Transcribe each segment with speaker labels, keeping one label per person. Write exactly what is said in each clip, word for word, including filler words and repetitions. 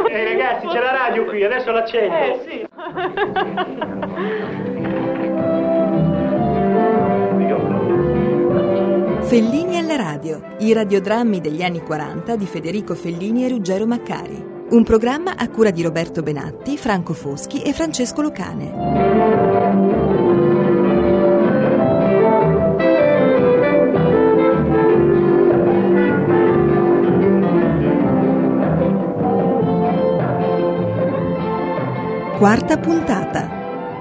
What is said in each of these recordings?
Speaker 1: Eh, ragazzi, c'è la radio qui, adesso l'accendo.
Speaker 2: Eh, sì.
Speaker 3: Fellini alla radio, i radiodrammi degli anni quaranta di Federico Fellini e Ruggero Maccari. Un programma a cura di Roberto Benatti, Franco Foschi e Francesco Locane. Quarta puntata.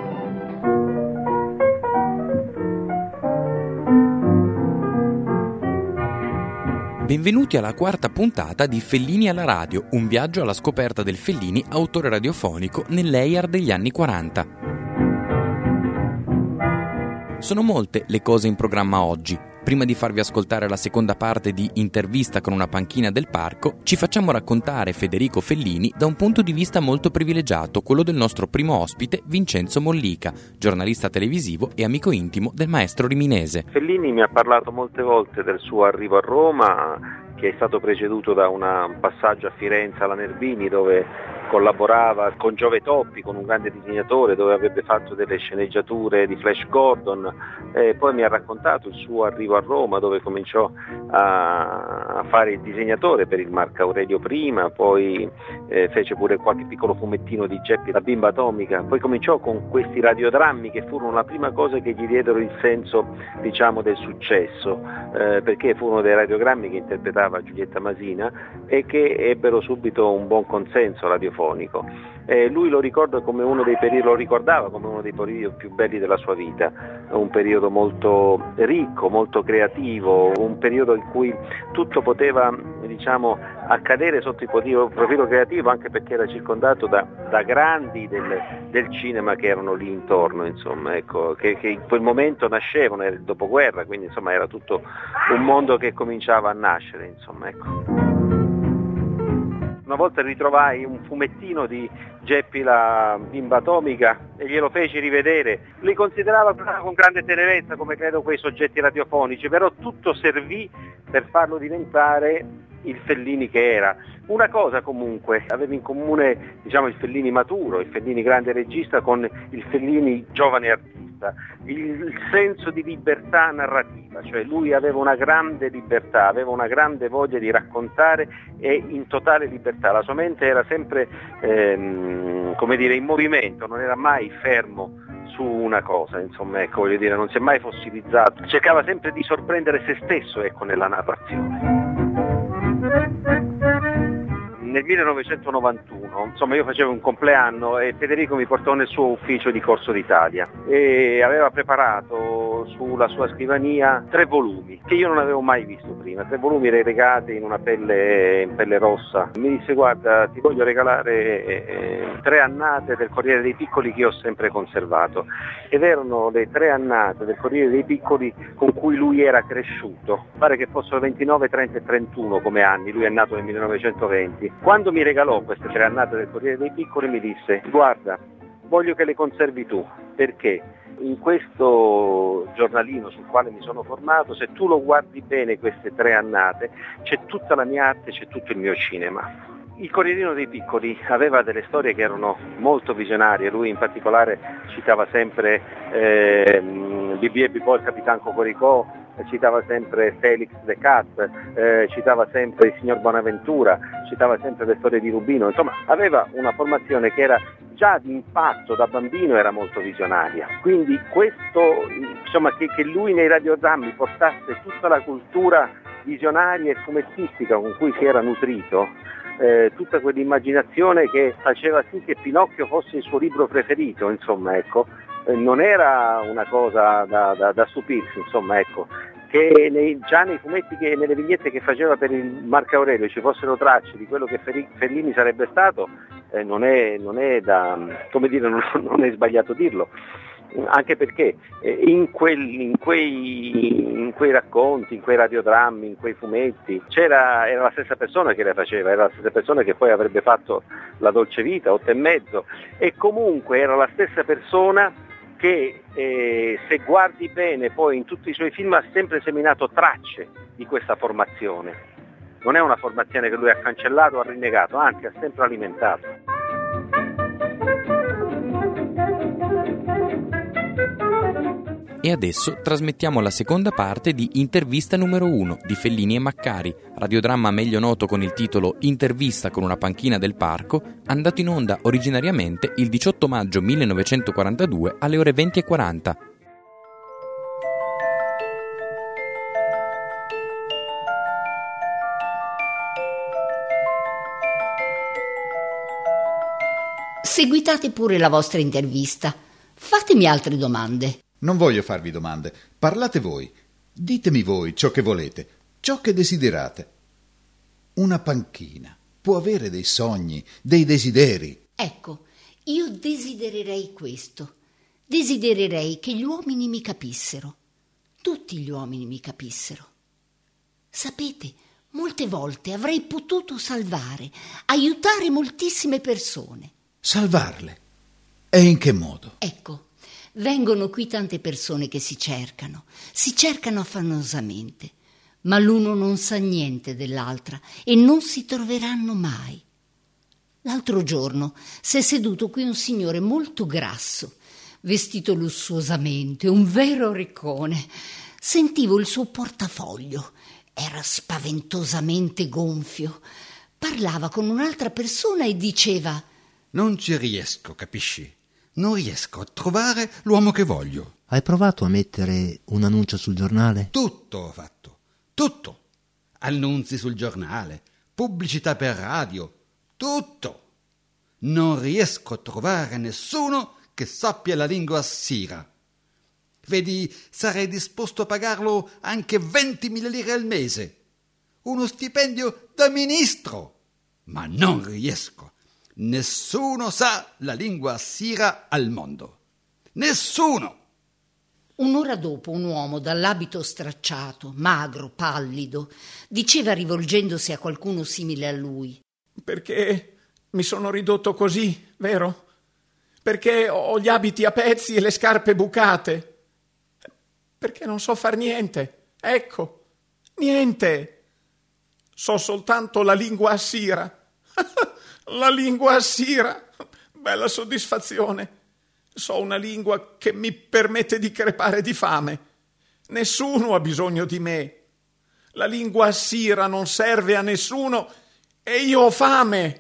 Speaker 4: Benvenuti alla quarta puntata di Fellini alla radio, un viaggio alla scoperta del Fellini, autore radiofonico, nell'E I A R degli anni quaranta. Sono molte le cose in programma oggi. Prima di farvi ascoltare la seconda parte di Intervista con una panchina del parco, ci facciamo raccontare Federico Fellini da un punto di vista molto privilegiato, quello del nostro primo ospite, Vincenzo Mollica, giornalista televisivo e amico intimo del maestro riminese.
Speaker 5: Fellini mi ha parlato molte volte del suo arrivo a Roma, che è stato preceduto da una, un passaggio a Firenze alla Nervini, dove collaborava con Giove Toppi, con un grande disegnatore, dove avrebbe fatto delle sceneggiature di Flash Gordon. E poi mi ha raccontato il suo arrivo a Roma, dove cominciò a, a fare il disegnatore per il Marco Aurelio prima, poi eh, fece pure qualche piccolo fumettino di Geppi, la bimba atomica, poi cominciò con questi radiodrammi che furono la prima cosa che gli diedero il senso, diciamo, del successo, eh, perché furono dei radiogrammi che interpretava Giulietta Masina e che ebbero subito un buon consenso radiofonico. Eh, lui lo ricorda come uno dei periodi, lo ricordava come uno dei periodi più belli della sua vita, un periodo molto ricco, molto creativo, un periodo in cui tutto poteva, diciamo, accadere sotto il profilo creativo, anche perché era circondato da, da grandi del, del cinema che erano lì intorno, insomma, ecco, che, che in quel momento nascevano, era il dopoguerra, quindi insomma era tutto un mondo che cominciava a nascere, insomma, ecco. Una volta ritrovai un fumettino di Geppi la bimba atomica e glielo feci rivedere. Li considerava con grande tenerezza, come credo quei soggetti radiofonici, però tutto servì per farlo diventare il Fellini che era. Una cosa comunque aveva in comune, diciamo, il Fellini maturo, il Fellini grande regista con il Fellini giovane artista, il senso di libertà narrativa, cioè lui aveva una grande libertà, aveva una grande voglia di raccontare e in totale libertà, la sua mente era sempre ehm, come dire, in movimento, non era mai fermo su una cosa, insomma, ecco, voglio dire, non si è mai fossilizzato, cercava sempre di sorprendere se stesso, ecco, nella narrazione. Nel millenovecentonovantuno, insomma, io facevo un compleanno e Federico mi portò nel suo ufficio di Corso d'Italia e aveva preparato sulla sua scrivania tre volumi che io non avevo mai visto prima, tre volumi relegati in una pelle, in pelle rossa. Mi disse: guarda, ti voglio regalare eh, tre annate del Corriere dei Piccoli che ho sempre conservato, ed erano le tre annate del Corriere dei Piccoli con cui lui era cresciuto. Pare che fossero ventinove, trenta e trentuno come anni, lui è nato nel millenovecentoventi. Quando mi regalò queste tre annate del Corriere dei Piccoli mi disse: guarda, voglio che le conservi tu, perché in questo giornalino sul quale mi sono formato, se tu lo guardi bene queste tre annate, c'è tutta la mia arte, c'è tutto il mio cinema. Il Corrierino dei Piccoli aveva delle storie che erano molto visionarie, lui in particolare citava sempre eh, B B e Bipò, il Capitan Cocoricò, citava sempre Felix the Cat, eh, citava sempre il signor Bonaventura, citava sempre le storie di Rubino, insomma aveva una formazione che era già di impatto, da bambino era molto visionaria, quindi questo, insomma, che, che lui nei radiodrammi portasse tutta la cultura visionaria e fumettistica con cui si era nutrito, eh, tutta quell'immaginazione che faceva sì che Pinocchio fosse il suo libro preferito, insomma, ecco, non era una cosa da, da, da stupirsi, insomma, ecco, che nei, già nei fumetti, che nelle vignette che faceva per il Marco Aurelio ci fossero tracce di quello che Fellini sarebbe stato, eh, non è, non è da, come dire, non, non è sbagliato dirlo, anche perché eh, in, quel, in, quei, in quei racconti, in quei radiodrammi, in quei fumetti c'era, era la stessa persona che le faceva, era la stessa persona che poi avrebbe fatto La Dolce Vita, Otto e Mezzo, e comunque era la stessa persona che eh, se guardi bene poi in tutti i suoi film ha sempre seminato tracce di questa formazione. Non è una formazione che lui ha cancellato o ha rinnegato, anzi ha sempre alimentato.
Speaker 4: E adesso trasmettiamo la seconda parte di Intervista numero uno di Fellini e Maccari, radiodramma meglio noto con il titolo Intervista con una panchina del parco, andato in onda originariamente il diciotto maggio millenovecentoquarantadue alle ore venti e quaranta.
Speaker 2: Seguitate pure la vostra intervista. Fatemi altre domande.
Speaker 6: Non voglio farvi domande. Parlate voi. Ditemi voi ciò che volete, ciò che desiderate. Una panchina può avere dei sogni, dei desideri.
Speaker 2: Ecco, io desidererei questo. Desidererei che gli uomini mi capissero. Tutti gli uomini mi capissero. Sapete, molte volte avrei potuto salvare, aiutare moltissime persone.
Speaker 6: Salvarle? E in che modo?
Speaker 2: Ecco, vengono qui tante persone che si cercano, si cercano affannosamente, ma l'uno non sa niente dell'altra e non si troveranno mai. L'altro giorno si è seduto qui un signore molto grasso, vestito lussuosamente, un vero riccone. Sentivo il suo portafoglio, era spaventosamente gonfio. Parlava con un'altra persona e diceva:
Speaker 7: Non ci riesco, capisci? Non riesco a trovare l'uomo che voglio.
Speaker 8: Hai provato a mettere un annuncio sul giornale?
Speaker 7: Tutto ho fatto, tutto. Annunzi sul giornale, pubblicità per radio, tutto. Non riesco a trovare nessuno che sappia la lingua assira. Vedi, sarei disposto a pagarlo anche ventimila lire al mese. Uno stipendio da ministro. Ma non riesco. Nessuno sa la lingua assira al mondo. Nessuno!
Speaker 2: Un'ora dopo un uomo dall'abito stracciato, magro, pallido, diceva rivolgendosi a qualcuno simile a lui:
Speaker 1: Perché mi sono ridotto così, vero? Perché ho gli abiti a pezzi e le scarpe bucate. Perché non so far niente. Ecco, niente. So soltanto la lingua assira. La lingua assira, bella soddisfazione. So una lingua che mi permette di crepare di fame. Nessuno ha bisogno di me. La lingua assira non serve a nessuno e io ho fame.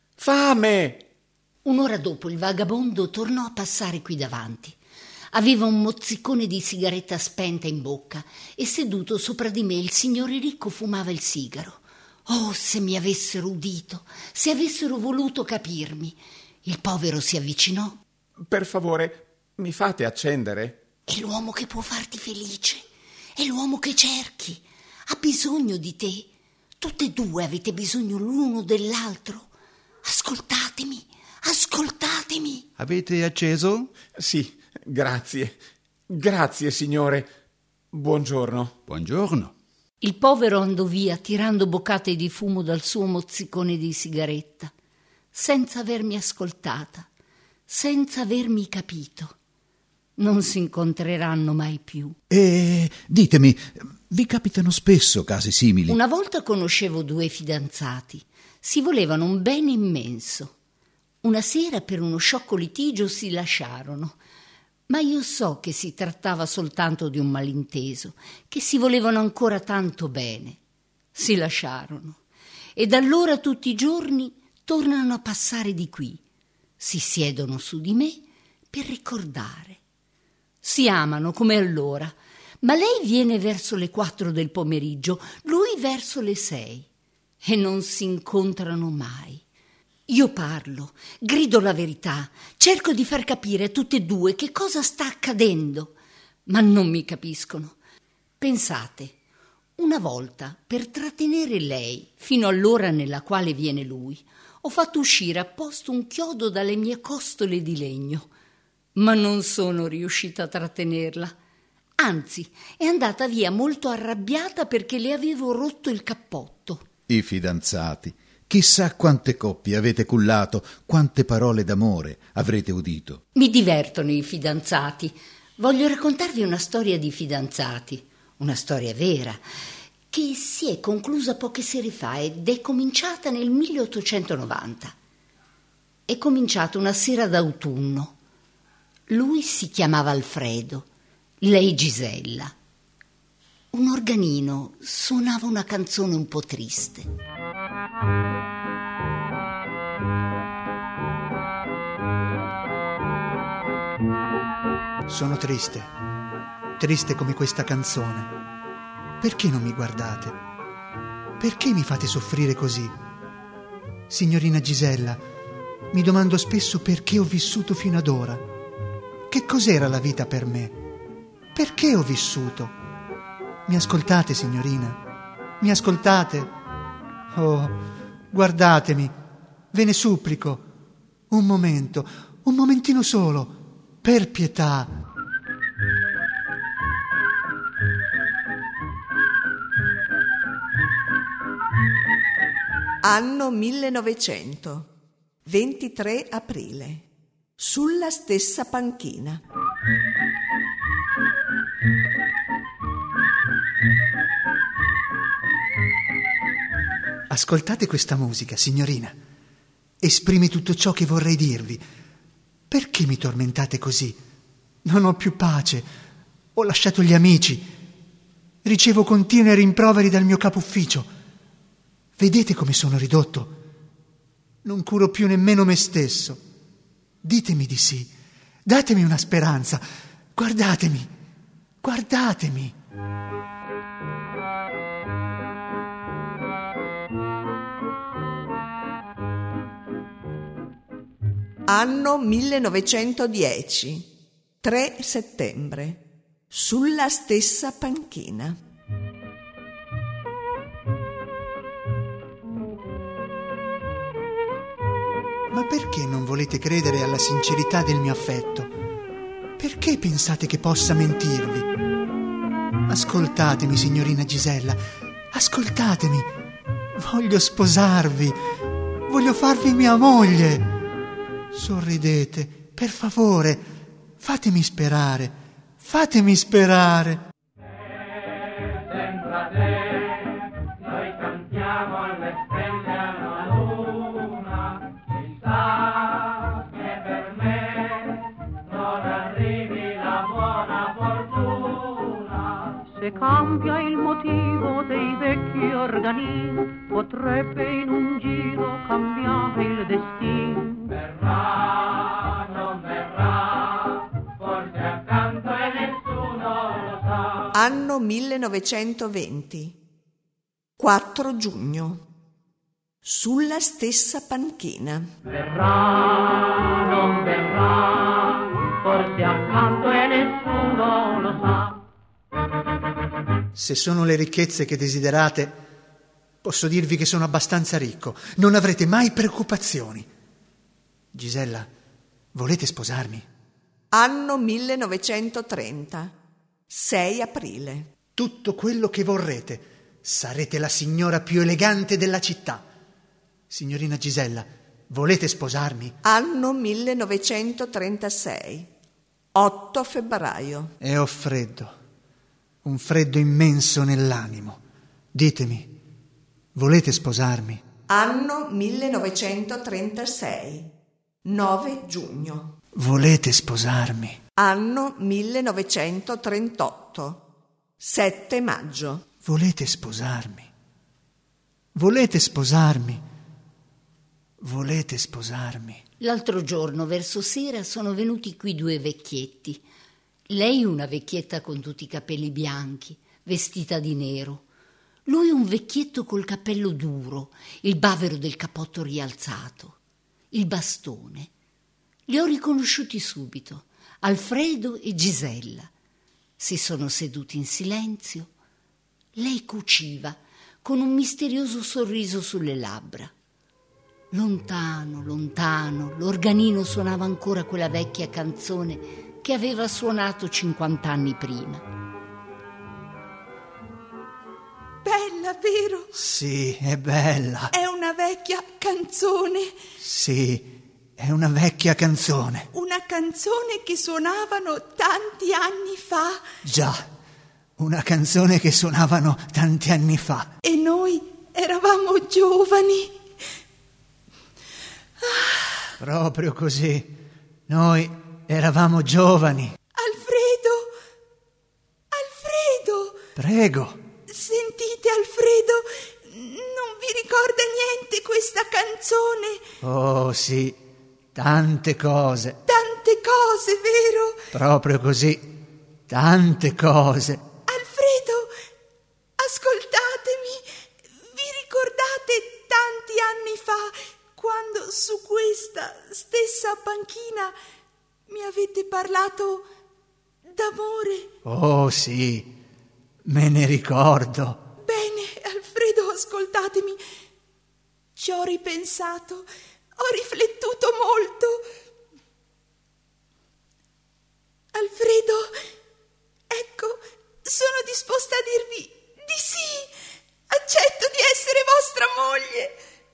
Speaker 1: Fame!
Speaker 2: Un'ora dopo il vagabondo tornò a passare qui davanti. Aveva un mozzicone di sigaretta spenta in bocca e seduto sopra di me il signore ricco fumava il sigaro. Oh, se mi avessero udito, se avessero voluto capirmi. Il povero si avvicinò.
Speaker 1: Per favore, mi fate accendere?
Speaker 2: È l'uomo che può farti felice, è l'uomo che cerchi, ha bisogno di te. Tutte e due avete bisogno l'uno dell'altro. Ascoltatemi, ascoltatemi.
Speaker 7: Avete acceso?
Speaker 1: Sì, grazie. Grazie, signore. Buongiorno.
Speaker 7: Buongiorno.
Speaker 2: Il povero andò via tirando boccate di fumo dal suo mozzicone di sigaretta, senza avermi ascoltata, senza avermi capito. Non si incontreranno mai più.
Speaker 6: E ditemi, vi capitano spesso casi simili?
Speaker 2: Una volta conoscevo due fidanzati. Si volevano un bene immenso. Una sera per uno sciocco litigio si lasciarono. Ma io so che si trattava soltanto di un malinteso, che si volevano ancora tanto bene. Si lasciarono e da allora tutti i giorni tornano a passare di qui. Si siedono su di me per ricordare. Si amano come allora, ma lei viene verso le quattro del pomeriggio, lui verso le sei e non si incontrano mai. Io parlo, grido la verità, cerco di far capire a tutte e due che cosa sta accadendo, ma non mi capiscono. Pensate, una volta, per trattenere lei fino all'ora nella quale viene lui, ho fatto uscire apposta un chiodo dalle mie costole di legno, ma non sono riuscita a trattenerla. Anzi, è andata via molto arrabbiata perché le avevo rotto il cappotto.
Speaker 6: I fidanzati. Chissà quante coppie avete cullato, quante parole d'amore avrete udito.
Speaker 2: Mi divertono i fidanzati. Voglio raccontarvi una storia di fidanzati, una storia vera. che si è conclusa poche sere fa ed è cominciata nel milleottocentonovanta. È cominciata una sera d'autunno. Lui si chiamava Alfredo, lei Gisella. Un organino suonava una canzone un po' triste.
Speaker 9: Sono triste, triste come questa canzone. Perché non mi guardate? Perché mi fate soffrire così? Signorina Gisella, mi domando spesso perché ho vissuto fino ad ora. Che cos'era la vita per me? Perché ho vissuto? Mi ascoltate, signorina? Mi ascoltate? Oh, guardatemi, ve ne supplico. Un momento, un momentino solo, per pietà.
Speaker 10: Anno millenovecento, ventitré aprile, sulla stessa panchina.
Speaker 9: Ascoltate questa musica, signorina. Esprime tutto ciò che vorrei dirvi. Perché mi tormentate così? Non ho più pace. Ho lasciato gli amici. Ricevo continui rimproveri dal mio capo ufficio. Vedete come sono ridotto? Non curo più nemmeno me stesso. Ditemi di sì. Datemi una speranza. Guardatemi. Guardatemi.
Speaker 10: Anno millenovecentodieci, tre settembre, sulla stessa panchina.
Speaker 9: Ma perché non volete credere alla sincerità del mio affetto? Perché pensate che possa mentirvi? Ascoltatemi, signorina Gisella, ascoltatemi. Voglio sposarvi, voglio farvi mia moglie. Sorridete, per favore, fatemi sperare, fatemi sperare.
Speaker 11: Sempre a te, noi cantiamo alle stelle alla luna, chissà che per me non arrivi la buona fortuna.
Speaker 12: Se cambia il motivo dei vecchi organi, potrebbe in un giro cambiare il destino.
Speaker 11: Verrà, non verrà, forse accanto e nessuno lo sa.
Speaker 10: Anno millenovecentoventi, quattro giugno, sulla stessa panchina.
Speaker 11: Verrà, non verrà, forse accanto e nessuno lo sa.
Speaker 9: Se sono le ricchezze che desiderate, posso dirvi che sono abbastanza ricco. Non avrete mai preoccupazioni. Gisella, volete sposarmi?
Speaker 10: Anno millenovecentotrenta, sei aprile.
Speaker 9: Tutto quello che vorrete. Sarete la signora più elegante della città. Signorina Gisella, volete sposarmi?
Speaker 10: Anno millenovecentotrentasei, otto febbraio.
Speaker 9: E ho freddo, un freddo immenso nell'animo. Ditemi, volete sposarmi?
Speaker 10: Anno millenovecentotrentasei, nove giugno.
Speaker 9: Volete sposarmi?
Speaker 10: Anno millenovecentotrentotto, sette maggio.
Speaker 9: Volete sposarmi? Volete sposarmi? Volete sposarmi?
Speaker 2: L'altro giorno, verso sera, sono venuti qui due vecchietti. Lei una vecchietta con tutti i capelli bianchi, vestita di nero. Lui un vecchietto col cappello duro, il bavero del cappotto rialzato, il bastone. Li ho riconosciuti subito, Alfredo e Gisella. Si sono seduti in silenzio. Lei cuciva, con un misterioso sorriso sulle labbra. Lontano, lontano, l'organino suonava ancora quella vecchia canzone che aveva suonato cinquant'anni prima.
Speaker 10: Bella, vero?
Speaker 9: Sì, è bella.
Speaker 10: È una vecchia canzone.
Speaker 9: Sì, è una vecchia canzone.
Speaker 10: Una canzone che suonavano tanti anni fa.
Speaker 9: Già, una canzone che suonavano tanti anni fa.
Speaker 10: E noi eravamo giovani.
Speaker 9: Ah. Proprio così. Noi eravamo giovani.
Speaker 10: Alfredo! Alfredo!
Speaker 9: Prego.
Speaker 10: Sentite, Alfredo, non vi ricorda niente questa canzone?
Speaker 9: Oh sì, tante cose.
Speaker 10: Tante cose, vero?
Speaker 9: Proprio così, tante cose.
Speaker 10: Alfredo, ascoltatemi, vi ricordate tanti anni fa, quando su questa stessa panchina mi avete parlato d'amore?
Speaker 9: Oh sì, me ne ricordo.
Speaker 10: Bene, Alfredo, ascoltatemi. Ci ho ripensato, ho riflettuto molto. Alfredo, ecco, sono disposta a dirvi di sì. Accetto di essere vostra moglie.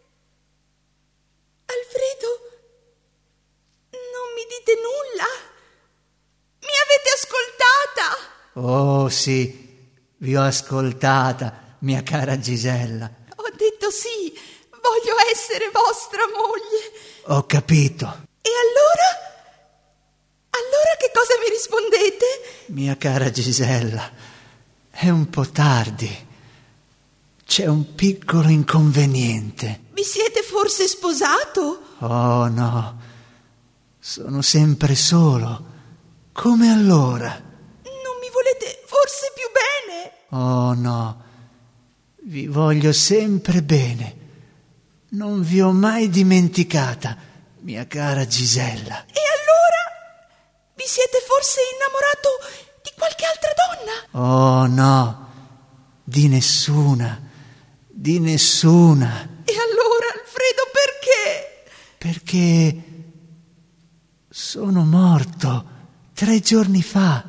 Speaker 10: Alfredo, non mi dite nulla? Mi avete ascoltata?
Speaker 9: Oh sì, vi ho ascoltata, mia cara Gisella.
Speaker 10: Ho detto sì, voglio essere vostra moglie.
Speaker 9: Ho capito.
Speaker 10: E allora? Allora che cosa mi rispondete?
Speaker 9: Mia cara Gisella, è un po' tardi. C'è un piccolo inconveniente.
Speaker 10: Vi siete forse sposato?
Speaker 9: Oh no, sono sempre solo, come allora.
Speaker 10: Non mi volete forse più bene?
Speaker 9: Oh no, vi voglio sempre bene. Non vi ho mai dimenticata, mia cara Gisella.
Speaker 10: E allora? Vi siete forse innamorato di qualche altra donna?
Speaker 9: Oh no, di nessuna, di nessuna.
Speaker 10: E allora, Alfredo, perché?
Speaker 9: Perché sono morto tre giorni fa.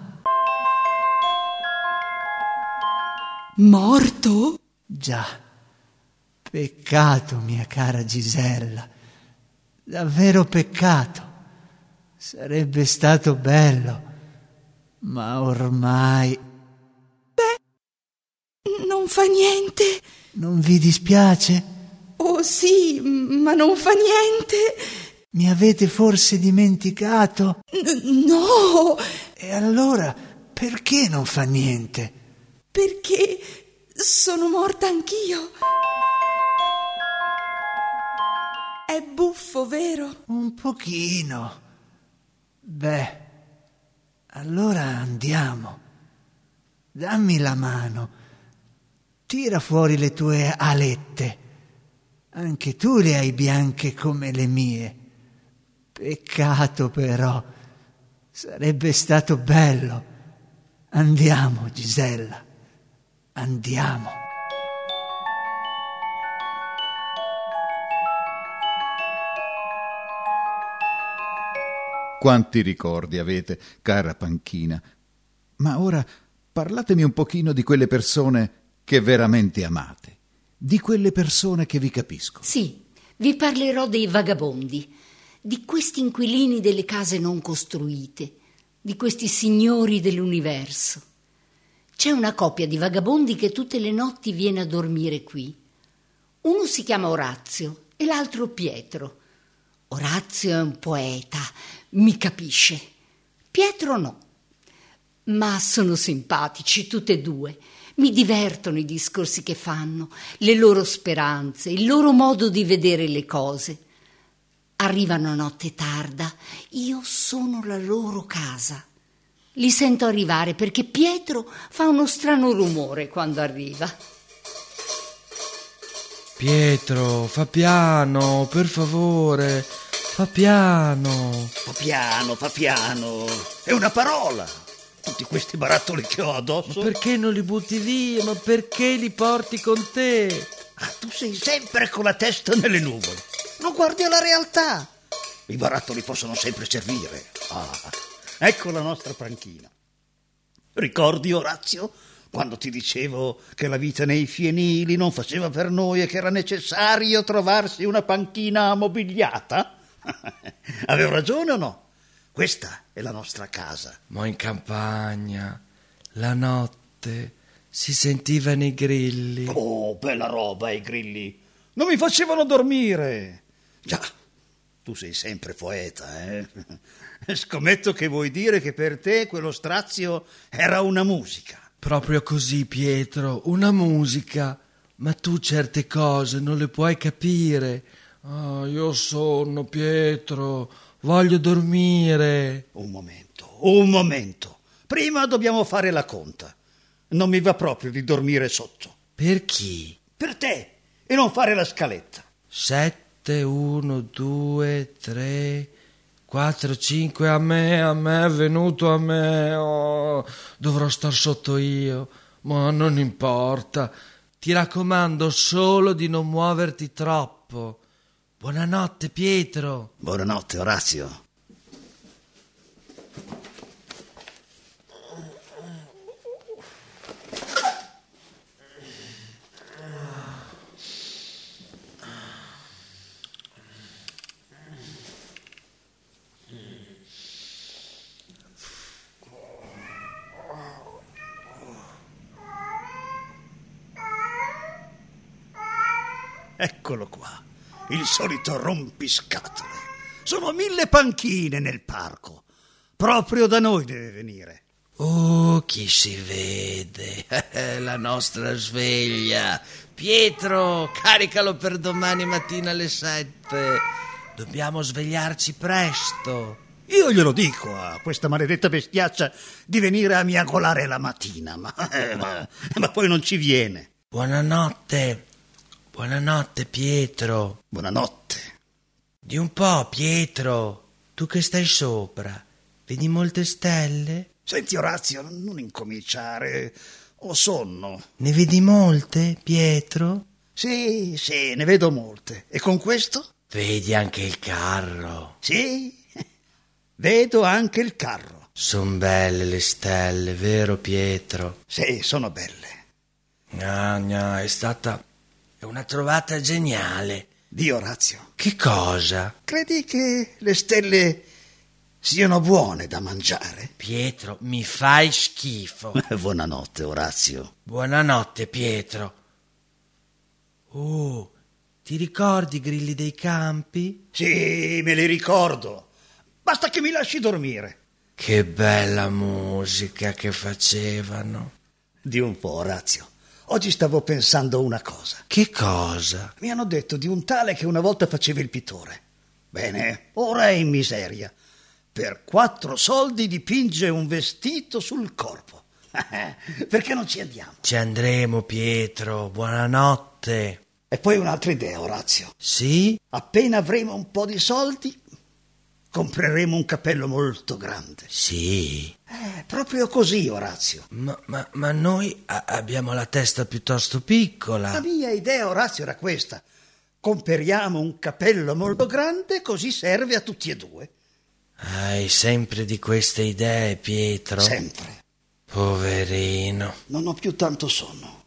Speaker 10: Morto?
Speaker 9: Già, peccato, mia cara Gisella, davvero peccato. Sarebbe stato bello, ma ormai...
Speaker 10: Beh, non fa niente.
Speaker 9: Non vi dispiace?
Speaker 10: Oh sì, ma non fa niente.
Speaker 9: Mi avete forse dimenticato?
Speaker 10: N- no!
Speaker 9: E allora, perché non fa niente?
Speaker 10: Perché sono morta anch'io. È buffo, vero?
Speaker 9: Un pochino. Beh, allora andiamo. Dammi la mano. Tira fuori le tue alette. Anche tu le hai bianche come le mie. Peccato però. Sarebbe stato bello. Andiamo, Gisella. Andiamo.
Speaker 6: Quanti ricordi avete, cara panchina. Ma ora parlatemi un pochino di quelle persone che veramente amate, di quelle persone che vi capiscono.
Speaker 2: Sì, vi parlerò dei vagabondi, di questi inquilini delle case non costruite, di questi signori dell'universo. C'è una coppia di vagabondi che tutte le notti viene a dormire qui. Uno si chiama Orazio e l'altro Pietro. Orazio è un poeta, mi capisce. Pietro no. Ma sono simpatici tutte e due. Mi divertono i discorsi che fanno, le loro speranze, il loro modo di vedere le cose. Arrivano a notte tarda, io sono la loro casa. Li sento arrivare perché Pietro fa uno strano rumore quando arriva.
Speaker 13: Pietro, fa piano, per favore, fa piano.
Speaker 14: Fa piano, fa piano, è una parola. Tutti questi barattoli che ho addosso.
Speaker 13: Ma perché non li butti via? Ma perché li porti con te?
Speaker 14: Ah, tu sei sempre con la testa nelle nuvole. Non guardi alla realtà. I barattoli possono sempre servire. Ah, ecco la nostra panchina. Ricordi, Orazio, quando ti dicevo che la vita nei fienili non faceva per noi e che era necessario trovarsi una panchina mobiliata? Avevo ragione o no? Questa è la nostra casa.
Speaker 13: Ma in campagna, la notte. notte si sentivano i grilli.
Speaker 14: Oh, bella roba, i grilli. Non mi facevano dormire. Già, tu sei sempre poeta, eh? Scommetto che vuoi dire che per te quello strazio era una musica.
Speaker 13: Proprio così, Pietro, una musica. Ma tu certe cose non le puoi capire. Ah, io ho sonno, Pietro, voglio dormire.
Speaker 14: Un momento, un momento. Prima dobbiamo fare la conta. Non mi va proprio di dormire sotto.
Speaker 13: Per chi?
Speaker 14: Per te, e non fare la scaletta.
Speaker 13: Sette, uno, due, tre, quattro, cinque, a me, a me, è venuto a me. Oh, dovrò star sotto io, ma non importa. Ti raccomando solo di non muoverti troppo. Buonanotte, Pietro.
Speaker 14: Buonanotte, Orazio. Eccolo qua, il solito rompiscatole. Sono mille panchine nel parco. Proprio da noi deve venire.
Speaker 13: Oh, chi si vede? La nostra sveglia. Pietro, caricalo per domani mattina alle sette. Dobbiamo svegliarci presto.
Speaker 14: Io glielo dico a questa maledetta bestiaccia di venire a miagolare la mattina, ma, ma, ma poi non ci viene.
Speaker 13: Buonanotte. Buonanotte, Pietro.
Speaker 14: Buonanotte.
Speaker 13: Di un po', Pietro. Tu che stai sopra, vedi molte stelle?
Speaker 14: Senti, Orazio, non incominciare. Ho sonno.
Speaker 13: Ne vedi molte, Pietro?
Speaker 14: Sì, sì, ne vedo molte. E con questo?
Speaker 13: Vedi anche il carro.
Speaker 14: Sì, vedo anche il carro.
Speaker 13: Son belle le stelle, vero, Pietro?
Speaker 14: Sì, sono belle.
Speaker 13: No, no, è stata... È una trovata geniale.
Speaker 14: Di Orazio.
Speaker 13: Che cosa?
Speaker 14: Credi che le stelle siano buone da mangiare?
Speaker 13: Pietro, mi fai schifo.
Speaker 14: Buonanotte, Orazio.
Speaker 13: Buonanotte, Pietro. Oh, ti ricordi i grilli dei campi?
Speaker 14: Sì, me li ricordo. Basta che mi lasci dormire.
Speaker 13: Che bella musica che facevano.
Speaker 14: Di un po', Orazio. Oggi stavo pensando una cosa.
Speaker 13: Che cosa?
Speaker 14: Mi hanno detto di un tale che una volta faceva il pittore. Bene, ora è in miseria. Per quattro soldi dipinge un vestito sul corpo. Perché non ci andiamo?
Speaker 13: Ci andremo, Pietro. Buonanotte.
Speaker 14: E poi un'altra idea, Orazio.
Speaker 13: Sì?
Speaker 14: Appena avremo un po' di soldi, compreremo un cappello molto grande.
Speaker 13: Sì.
Speaker 14: Eh, proprio così, Orazio.
Speaker 13: Ma, ma, ma noi a- abbiamo la testa piuttosto piccola.
Speaker 14: La mia idea, Orazio, era questa. Comperiamo un cappello molto grande, così serve a tutti e due.
Speaker 13: Hai sempre di queste idee, Pietro?
Speaker 14: Sempre.
Speaker 13: Poverino.
Speaker 14: Non ho più tanto sonno.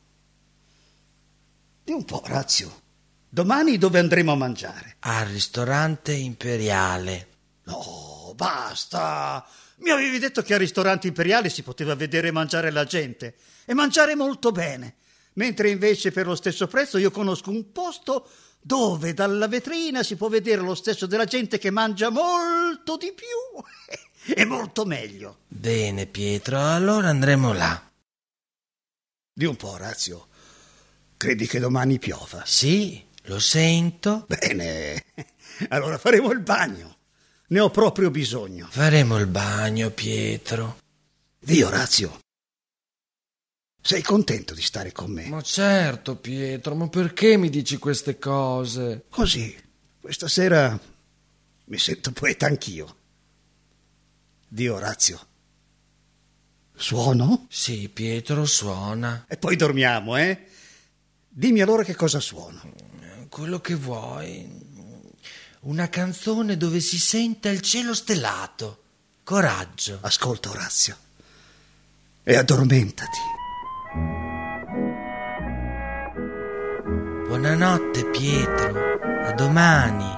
Speaker 14: Di un po', Orazio. Domani dove andremo a mangiare?
Speaker 13: Al ristorante imperiale.
Speaker 14: No, basta. Mi avevi detto che al ristorante imperiale si poteva vedere e mangiare la gente. E mangiare molto bene. Mentre invece per lo stesso prezzo io conosco un posto dove dalla vetrina si può vedere lo stesso della gente che mangia molto di più e molto meglio.
Speaker 13: Bene, Pietro, allora andremo là.
Speaker 14: Di un po', Orazio. Credi che domani piova?
Speaker 13: Sì, lo sento.
Speaker 14: Bene, allora faremo il bagno. Ne ho proprio bisogno.
Speaker 13: Faremo il bagno, Pietro.
Speaker 14: Di Orazio. Sei contento di stare con me?
Speaker 13: Ma certo, Pietro, ma perché mi dici queste cose?
Speaker 14: Così, questa sera mi sento poeta anch'io. Di Orazio. Suono?
Speaker 13: Sì, Pietro, suona.
Speaker 14: E poi dormiamo, eh? Dimmi allora che cosa suono.
Speaker 13: Quello che vuoi. Una canzone dove si senta il cielo stellato. Coraggio.
Speaker 14: Ascolta, Orazio. E addormentati.
Speaker 13: Buonanotte, Pietro. A domani.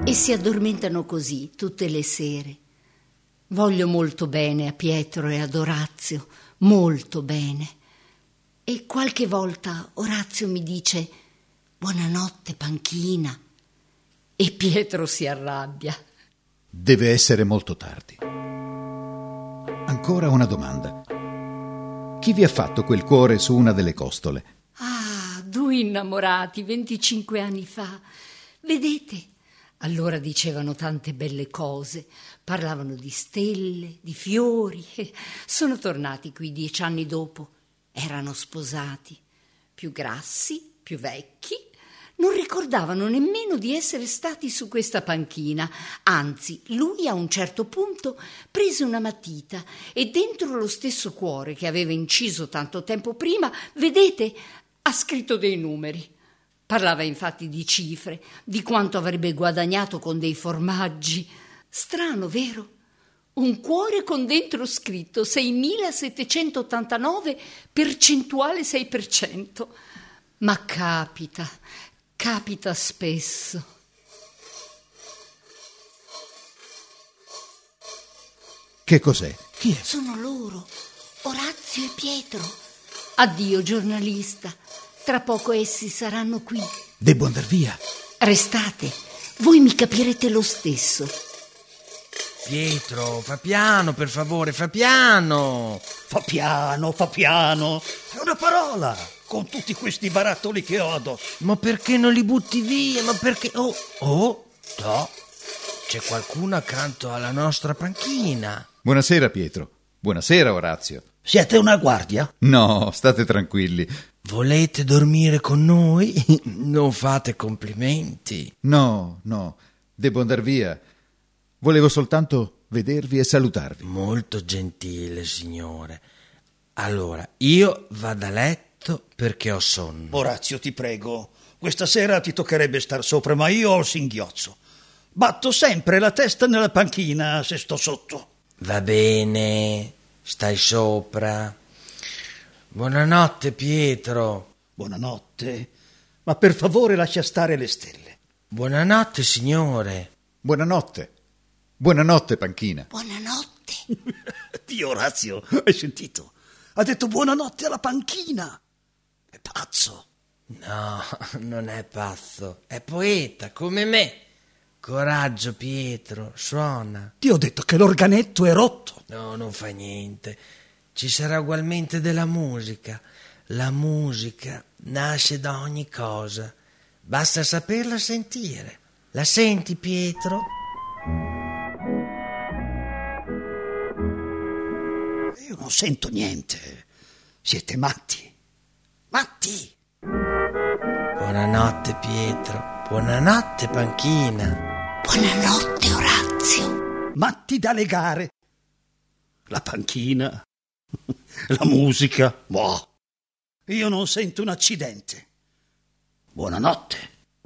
Speaker 2: e si addormentano così tutte le sere. Voglio molto bene a Pietro e ad Orazio, molto bene. E qualche volta Orazio mi dice buonanotte panchina e Pietro si arrabbia.
Speaker 6: Deve essere molto tardi. Ancora una domanda. Chi vi ha fatto quel cuore su una delle costole?
Speaker 2: Ah, due innamorati venticinque anni fa. Vedete? Allora dicevano tante belle cose, parlavano di stelle, di fiori. Sono tornati qui dieci anni dopo. Erano sposati, più grassi, più vecchi. Non ricordavano nemmeno di essere stati su questa panchina. Anzi, lui a un certo punto prese una matita e dentro lo stesso cuore che aveva inciso tanto tempo prima, vedete, ha scritto dei numeri. Parlava infatti di cifre, di quanto avrebbe guadagnato con dei formaggi. Strano, vero? Un cuore con dentro scritto seimilasettecentottantanove percentuale sei per cento. Ma capita, capita spesso.
Speaker 6: Che cos'è?
Speaker 2: Chi è? Sono loro, Orazio e Pietro. Addio, giornalista. Tra poco essi saranno qui.
Speaker 6: Debbo andar via.
Speaker 2: Restate, voi mi capirete lo stesso.
Speaker 13: Pietro, fa piano, per favore, fa piano.
Speaker 14: Fa piano, fa piano. È una parola, con tutti questi barattoli che ho addosso.
Speaker 13: Ma perché non li butti via? Ma perché... Oh, oh, no. C'è qualcuno accanto alla nostra panchina.
Speaker 6: Buonasera, Pietro. Buonasera, Orazio.
Speaker 14: Siete una guardia?
Speaker 6: No, state tranquilli.
Speaker 13: Volete dormire con noi? Non fate complimenti.
Speaker 6: No, no, devo andar via. Volevo soltanto vedervi e salutarvi.
Speaker 13: Molto gentile, signore. Allora, io vado a letto perché ho sonno.
Speaker 14: Orazio, ti prego, questa sera ti toccherebbe star sopra, ma io ho il singhiozzo. Batto sempre la testa nella panchina se sto sotto.
Speaker 13: Va bene, stai sopra. Buonanotte, Pietro.
Speaker 14: Buonanotte, ma per favore lascia stare le stelle.
Speaker 13: Buonanotte, signore.
Speaker 6: Buonanotte. Buonanotte, panchina.
Speaker 2: Buonanotte.
Speaker 14: Dio, Orazio, hai sentito? Ha detto buonanotte alla panchina. È pazzo.
Speaker 13: No, non è pazzo. È poeta, come me. Coraggio, Pietro, suona.
Speaker 14: Ti ho detto che l'organetto è rotto.
Speaker 13: No, non fa niente. Ci sarà ugualmente della musica. La musica nasce da ogni cosa. Basta saperla sentire. La senti, Pietro?
Speaker 14: Io non sento niente. Siete matti. Matti.
Speaker 13: Buonanotte, Pietro. Buonanotte, panchina.
Speaker 2: Buonanotte, Orazio.
Speaker 14: Matti da legare. La panchina, la musica, boh. Io non sento un accidente. Buonanotte.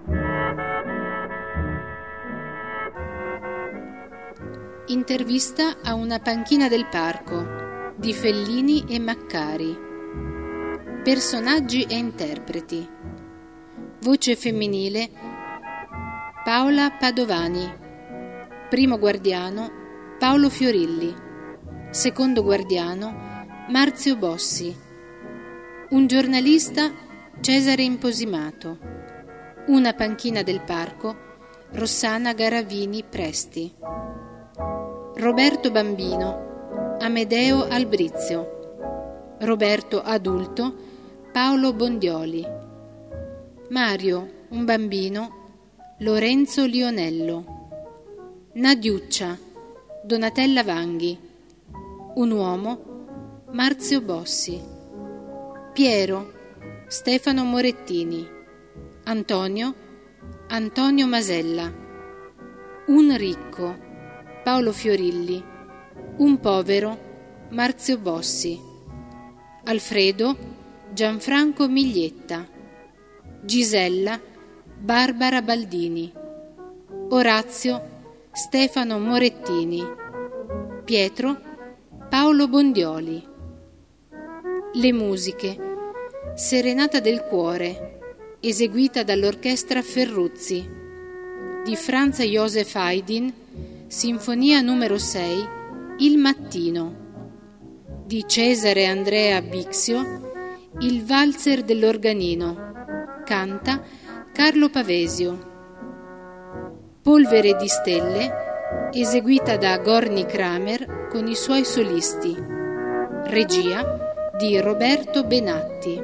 Speaker 15: Intervista a una panchina del parco di Fellini e Maccari. Personaggi e interpreti. Voce femminile Paola Padovani. Primo guardiano Paolo Fiorilli. Secondo guardiano Marzio Bossi. Un giornalista Cesare Imposimato. Una panchina del parco Rossana Garavini Presti. Roberto Bambino Amedeo Albrizio. Roberto adulto Paolo Bondioli. Mario, un bambino Lorenzo Lionello. Nadiuccia Donatella Vanghi. Un uomo Marzio Bossi. Piero Stefano Morettini. Antonio Antonio Masella. Un ricco Paolo Fiorilli. Un povero Marzio Bossi. Alfredo Gianfranco Miglietta. Gisella Barbara Baldini. Orazio Stefano Morettini. Pietro Paolo Bondioli. Le musiche Serenata del cuore, eseguita dall'orchestra Ferruzzi. di Franz Joseph Haydn, Sinfonia numero sei, Il mattino, di Cesare Andrea Bixio, Il valzer dell'organino, canta Carlo Pavesio. Polvere di stelle, eseguita da Gorny Kramer con i suoi solisti, regia di Roberto Benatti.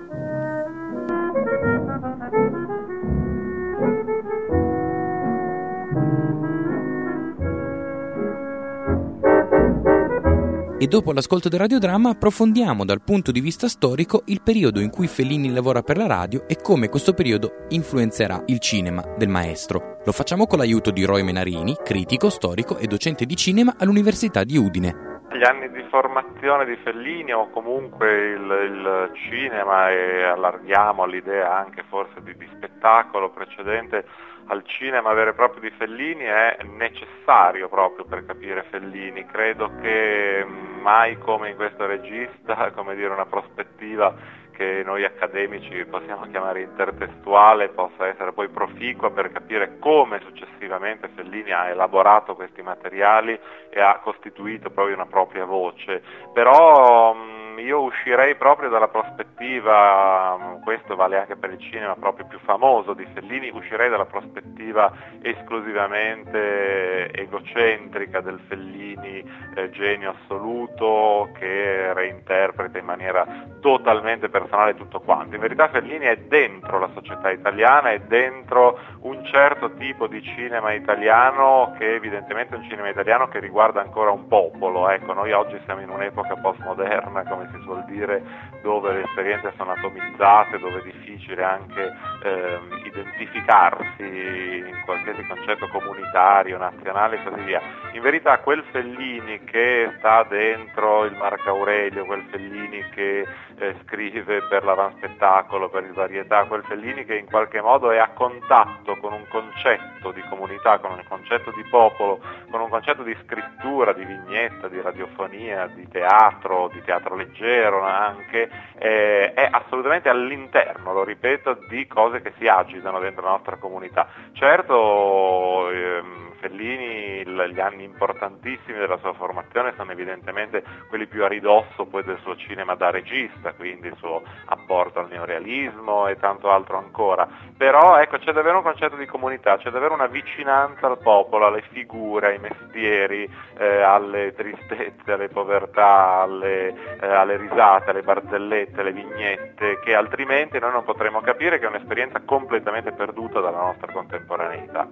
Speaker 4: E dopo l'ascolto del radiodramma approfondiamo dal punto di vista storico il periodo in cui Fellini lavora per la radio e come questo periodo influenzerà il cinema del maestro. Lo facciamo con l'aiuto di Roy Menarini, critico, storico e docente di cinema all'Università di Udine.
Speaker 16: Gli anni di formazione di Fellini o comunque il, il cinema, e allarghiamo all'idea anche forse di, di spettacolo precedente al cinema vero e proprio di Fellini, è necessario proprio per capire Fellini. Credo che mai come in questo regista, come dire, una prospettiva che noi accademici possiamo chiamare intertestuale possa essere poi proficua per capire come successivamente Fellini ha elaborato questi materiali e ha costituito proprio una propria voce. Però mh, io uscirei proprio dalla prospettiva, mh, questo vale anche per il cinema proprio più famoso di Fellini, uscirei dalla prospettiva esclusivamente egocentrica del Fellini eh, genio assoluto che reinterpreta in maniera totalmente personale tutto quanto. In verità Fellini è dentro la società italiana, è dentro un certo tipo di cinema italiano che evidentemente è un cinema italiano che riguarda ancora un popolo. Ecco, noi oggi siamo in un'epoca postmoderna, come si suol dire, dove le esperienze sono atomizzate, dove è difficile anche eh, identificarsi in qualsiasi concetto comunitario, nazionale e così via. In verità quel Fellini che sta dentro il Marco Aurelio, quel Fellini che eh, scrive per l'avanspettacolo, per il varietà, quel Fellini che in qualche modo è a contatto con un concetto di comunità, con un concetto di popolo, con un concetto di scrittura, di vignetta, di radiofonia, di teatro, di teatro leggero anche, eh, è assolutamente all'interno, lo ripeto, di cose che si agitano dentro la nostra comunità. Certo, ehm, Fellini, gli anni importantissimi della sua formazione sono evidentemente quelli più a ridosso poi del suo cinema da regista, quindi il suo apporto al neorealismo e tanto altro ancora. Però ecco, c'è davvero un concetto di comunità, c'è davvero una vicinanza al popolo, alle figure, ai mestieri, eh, alle tristezze, alle povertà, alle, eh, alle risate, alle barzellette, alle vignette, che altrimenti noi non potremo capire, che è un'esperienza completamente perduta dalla nostra contemporaneità.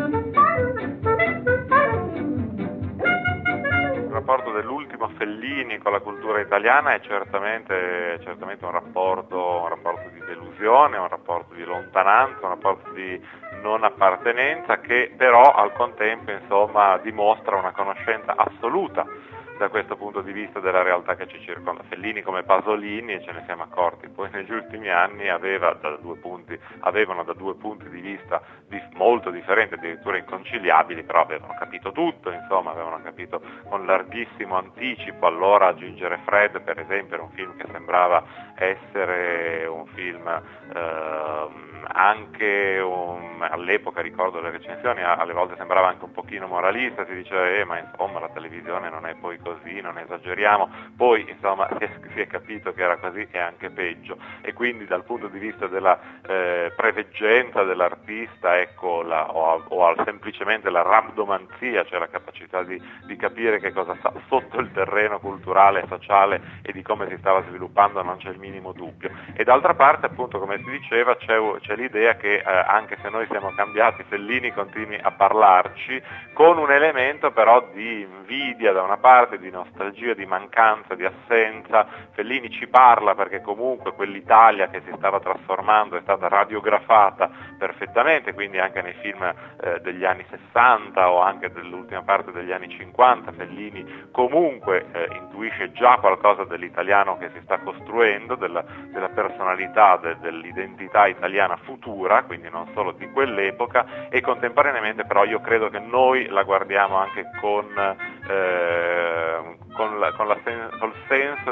Speaker 16: Il rapporto dell'ultimo Fellini con la cultura italiana è certamente, certamente un rapporto, un rapporto di delusione, un rapporto di lontananza, un rapporto di non appartenenza, che però al contempo insomma dimostra una conoscenza assoluta da questo punto di vista della realtà che ci circonda. Fellini, come Pasolini, e ce ne siamo accorti poi negli ultimi anni, aveva da due punti, avevano da due punti di vista di, molto differenti, addirittura inconciliabili, però avevano capito tutto, insomma, avevano capito con larghissimo anticipo. Allora Ginger e Fred, per esempio, era un film che sembrava essere un film eh, anche un, all'epoca, ricordo le recensioni, alle volte sembrava anche un pochino moralista, si diceva eh, ma insomma la televisione non è poi così, non esageriamo. Poi insomma si è, si è capito che era così e anche peggio, e quindi dal punto di vista della eh, preveggenza dell'artista, ecco, la, o, o semplicemente la rabdomanzia, cioè la capacità di, di capire che cosa sta sotto il terreno culturale e sociale e di come si stava sviluppando, non c'è il minimo dubbio. E d'altra parte, appunto, come si diceva, c'è, c'è l'idea che eh, anche se noi siamo cambiati, Fellini continui a parlarci, con un elemento però di invidia da una parte, di nostalgia, di mancanza, di assenza. Fellini ci parla perché comunque quell'Italia che si stava trasformando è stata radiografata perfettamente, quindi anche nei film eh, degli anni sessanta o anche dell'ultima parte degli anni cinquanta Fellini comunque eh, intuisce già qualcosa dell'italiano che si sta costruendo, della, della personalità, de, dell'identità italiana futura, quindi non solo di quell'epoca, e contemporaneamente però io credo che noi la guardiamo anche con, eh, con, la, con la sen- col senso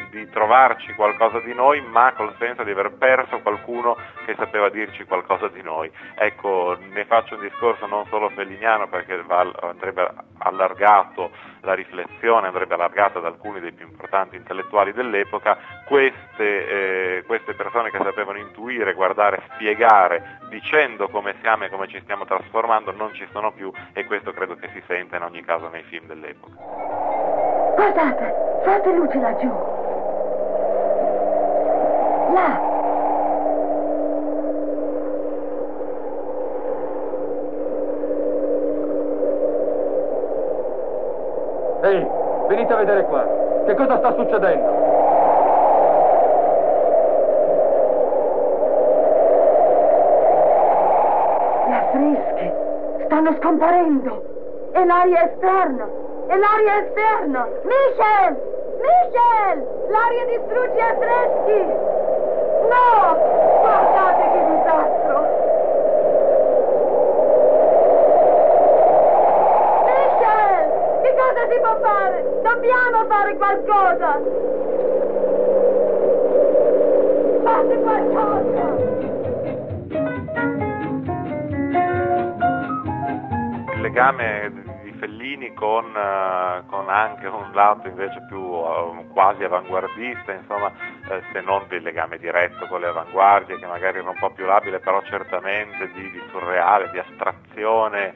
Speaker 16: di trovarci qualcosa di noi, ma col senso di aver perso qualcuno che sapeva dirci qualcosa di noi. Ecco, ne faccio un discorso non solo felliniano, perché va, andrebbe allargato la riflessione, andrebbe allargata ad alcuni dei più importanti intellettuali dell'epoca. Queste, eh, queste persone che sapevano intuire, guardare, spiegare, dicendo come siamo e come ci stiamo trasformando, non ci sono più, e questo credo che si senta in ogni caso nei film dell'epoca.
Speaker 17: Guardate, fate luce laggiù. Là.
Speaker 18: Ehi, venite a vedere qua. Che cosa sta succedendo?
Speaker 17: Gli affreschi stanno scomparendo. E l'aria esterna. E l'aria esterna. Michel! Michel! L'aria distrugge gli affreschi. No! Guardate che disastro. Che cosa si può fare? Dobbiamo fare qualcosa! Fate qualcosa!
Speaker 16: Il legame di Fellini con, uh, con anche un lato invece più uh, quasi avanguardista, insomma, eh, se non del legame diretto con le avanguardie, che magari era un po' più labile, però certamente di, di surreale, di astrazione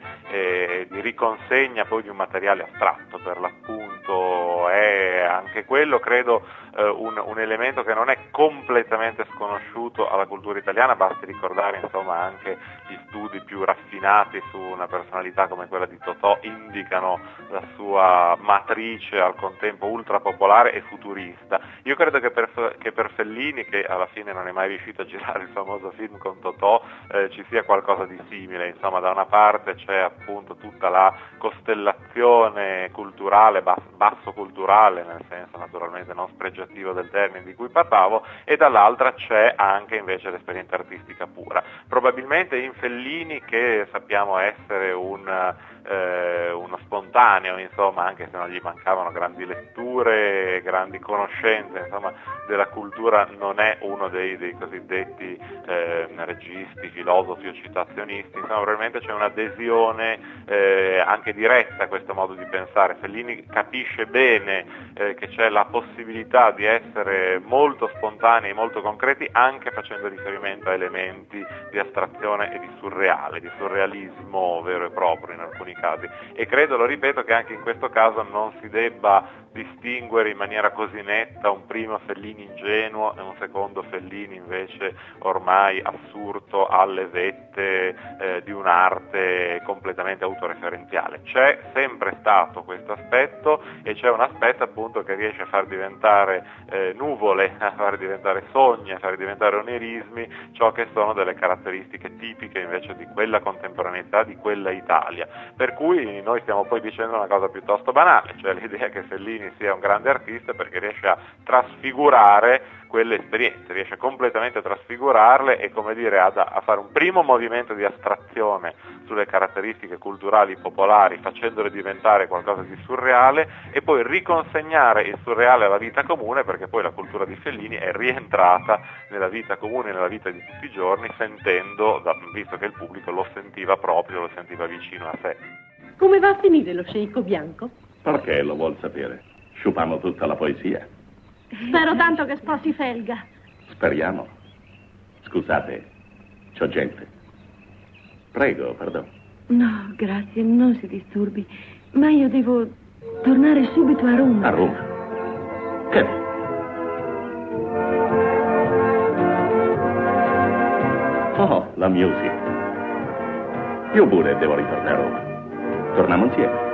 Speaker 16: e di riconsegna poi di un materiale astratto, per l'appunto. È anche quello, credo, eh, un, un elemento che non è completamente sconosciuto alla cultura italiana. Basti ricordare, insomma, anche gli studi più raffinati su una personalità come quella di Totò indicano la sua matrice al contempo ultra popolare e futurista. Io credo che per, che per Fellini, che alla fine non è mai riuscito a girare il famoso film con Totò, eh, ci sia qualcosa di simile. Insomma, da una parte c'è appunto tutta la costellazione culturale, bas- basso culturale, nel senso naturalmente non spregiativo del termine di cui parlavo, e dall'altra c'è anche invece l'esperienza artistica pura. Probabilmente in Fellini, che sappiamo essere un eh, uno spontaneo, insomma, anche se non gli mancavano grandi letture, grandi conoscenze, insomma, della cultura, non è uno dei, dei cosiddetti eh, registi, filosofi o citazionisti. Insomma, probabilmente c'è un'adesione eh, anche diretta a questo modo di pensare. Fellini capisce bene eh, che c'è la possibilità di essere molto spontanei, molto concreti, anche facendo riferimento a elementi di astrazione e di surreale, di surrealismo vero e proprio in alcuni casi, e credo, lo ripeto, che anche in questo caso non si debba distinguere in maniera così netta un primo Fellini ingenuo e un secondo Fellini invece ormai assurdo alle vette eh, di un'arte completamente autoreferenziale. C'è sempre stato questo aspetto, e c'è un aspetto appunto che riesce a far diventare eh, nuvole, a far diventare sogni, a far diventare onirismi ciò che sono delle caratteristiche tipiche invece di quella contemporaneità, di quella Italia. Per cui noi stiamo poi dicendo una cosa piuttosto banale, cioè l'idea che Fellini sia un grande artista perché riesce a trasfigurare quelle esperienze, riesce completamente a trasfigurarle e, come dire, a, a fare un primo movimento di astrazione sulle caratteristiche culturali popolari, facendole diventare qualcosa di surreale, e poi riconsegnare il surreale alla vita comune, perché poi la cultura di Fellini è rientrata nella vita comune, nella vita di tutti i giorni, sentendo, visto che il pubblico lo sentiva proprio, lo sentiva vicino a sé.
Speaker 19: Come va a finire lo sceicco bianco?
Speaker 20: Perché lo vuol sapere? Sciupamo tutta la poesia.
Speaker 19: Spero tanto che sposi Felga.
Speaker 20: Speriamo. Scusate, c'ho gente. Prego, perdono.
Speaker 19: No, grazie, non si disturbi. Ma io devo tornare subito a Roma.
Speaker 20: A Roma? Che? Oh, la music. Io pure devo ritornare a Roma. Torniamo insieme.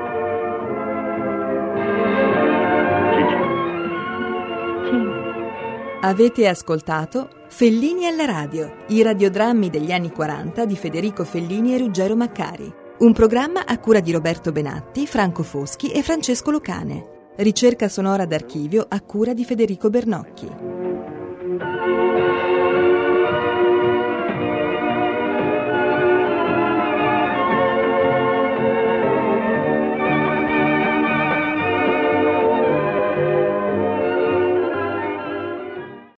Speaker 3: Avete ascoltato Fellini alla radio, i radiodrammi degli anni quaranta di Federico Fellini e Ruggero Maccari. Un programma a cura di Roberto Benatti, Franco Foschi e Francesco Locane. Ricerca sonora d'archivio a cura di Federico Bernocchi.